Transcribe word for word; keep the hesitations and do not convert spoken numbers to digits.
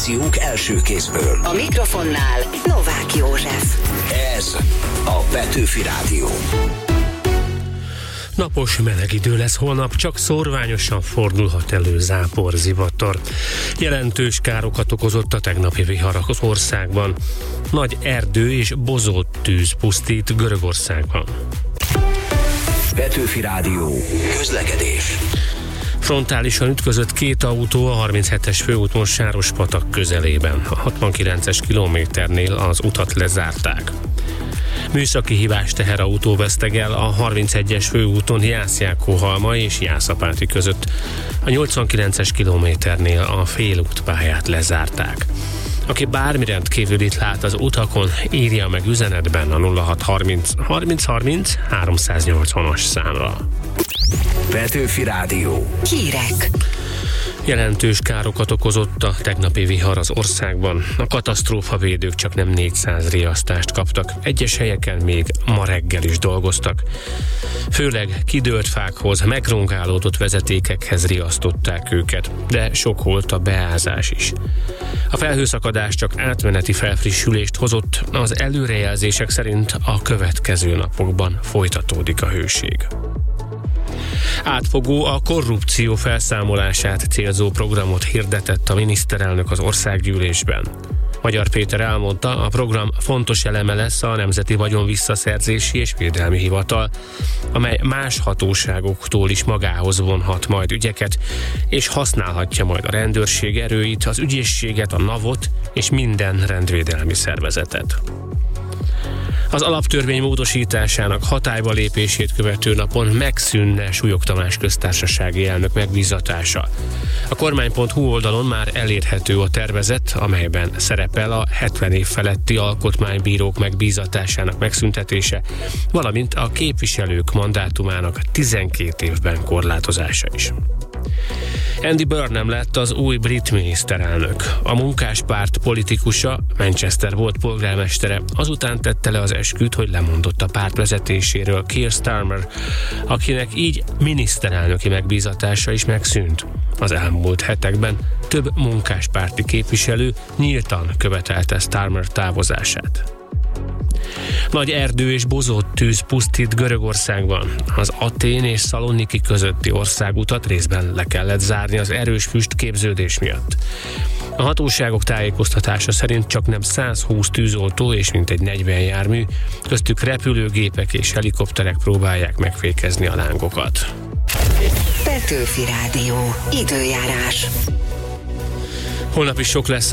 információk első kézből. A mikrofonnál Novák József. Ez a Petőfi Rádió. Napos meleg idő lesz holnap, csak szórványosan fordulhat elő zápor, zivatar. Jelentős károkat okozott a tegnapi vihar az országban. Nagy erdő és bozót tűz pusztít Görögországban. Petőfi Rádió. Közlekedés. Frontálisan ütközött két autó a harminchetes főúton Sárospatak közelében. A hatvankilences kilométernél az utat lezárták. Műszaki hibás teherautó vesztegel a harmincegyes főúton Jász-Jákó-Halmai és Jászapáti között. A nyolcvankilences kilométernél a félútpályát lezárták. Aki bármi rendkívülit lát az utakon, írja meg üzenetben a nulla hat harminc harminc harminc háromszáznyolcvanas számra. Petőfi Rádió. Hírek. Jelentős károkat okozott a tegnapi vihar az országban. A katasztrófavédők csak nem négyszáz riasztást kaptak. Egyes helyeken még ma reggel is dolgoztak. Főleg kidőlt fákhoz, megrongálódott vezetékekhez riasztották őket, de sok volt a beázás is. A felhőszakadás csak átmeneti felfrissülést hozott, az előrejelzések szerint a következő napokban folytatódik a hőség. Átfogó, a korrupció felszámolását célzó programot hirdetett a miniszterelnök az országgyűlésben. Magyar Péter elmondta, a program fontos eleme lesz a Nemzeti Vagyon Visszaszerzési és Védelmi Hivatal, amely más hatóságoktól is magához vonhat majd ügyeket, és használhatja majd a rendőrség erőit, az ügyészséget, a navot és minden rendvédelmi szervezetet. Az alaptörvény módosításának hatályba lépését követő napon megszűnne Súlyog Tamás köztársasági elnök megbízatása. A kormány pont hu oldalon már elérhető a tervezet, amelyben szerepel a hetven év feletti alkotmánybírók megbízatásának megszüntetése, valamint a képviselők mandátumának tizenkét évben korlátozása is. Andy Burnham lett az új brit miniszterelnök. A munkáspárt politikusa, Manchester volt polgármestere, azután tette le az esküt, hogy lemondott a párt vezetéséről Keir Starmer, akinek így miniszterelnöki megbízatása is megszűnt. Az elmúlt hetekben több munkáspárti képviselő nyíltan követelte Starmer távozását. Nagy erdő és bozót tűz pusztít Görögországban. Az Atén és Szaloniki közötti országutat részben le kellett zárni az erős füstképződés miatt. A hatóságok tájékoztatása szerint csaknem százhúsz tűzoltó és mintegy negyven jármű, köztük repülőgépek és helikopterek próbálják megfékezni a lángokat. Petőfi Rádió. Időjárás. Holnap is sok lesz